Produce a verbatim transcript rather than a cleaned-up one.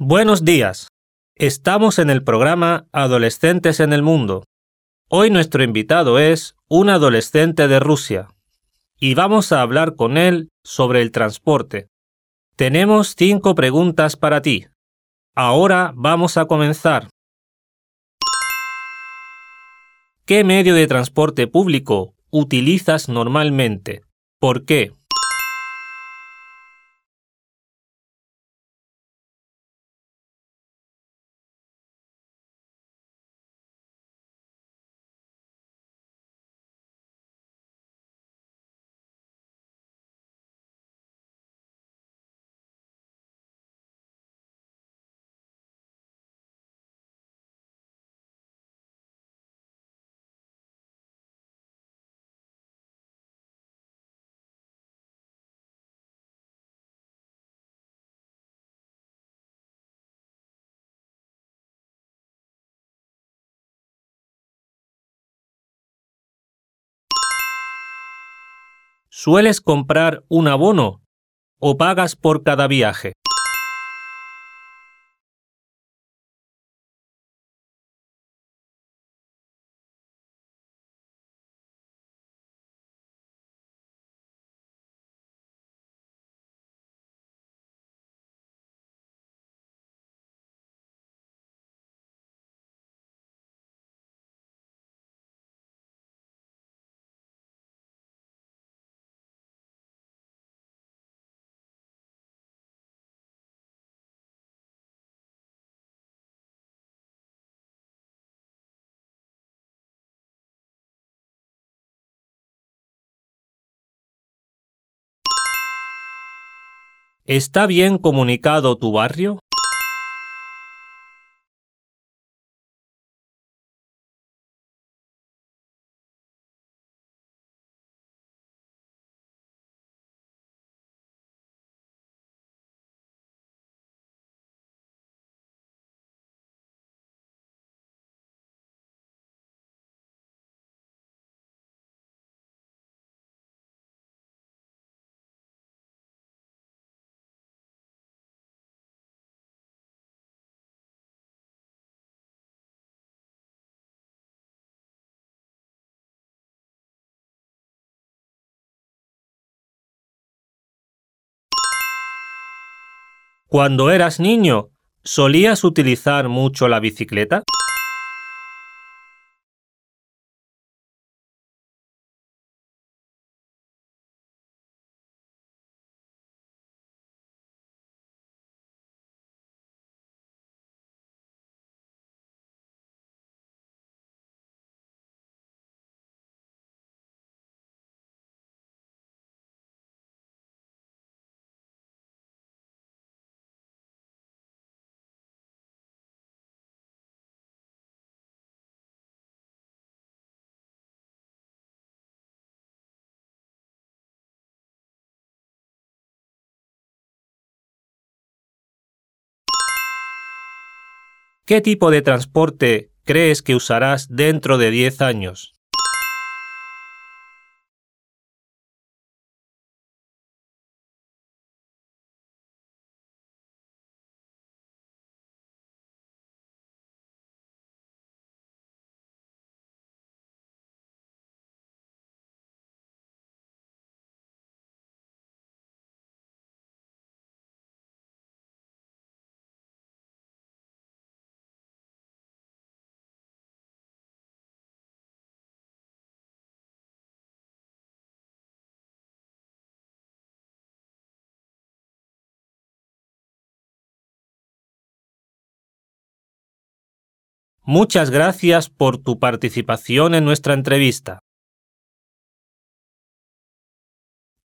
Buenos días. Estamos en el programa Adolescentes en el Mundo. Hoy nuestro invitado es un adolescente de Rusia y vamos a hablar con él sobre el transporte. Tenemos cinco preguntas para ti. Ahora vamos a comenzar. ¿Qué medio de transporte público utilizas normalmente? ¿Por qué? ¿Sueles comprar un abono o pagas por cada viaje? ¿Está bien comunicado tu barrio? Cuando eras niño, ¿solías utilizar mucho la bicicleta? ¿Qué tipo de transporte crees que usarás dentro de diez años? Muchas gracias por tu participación en nuestra entrevista.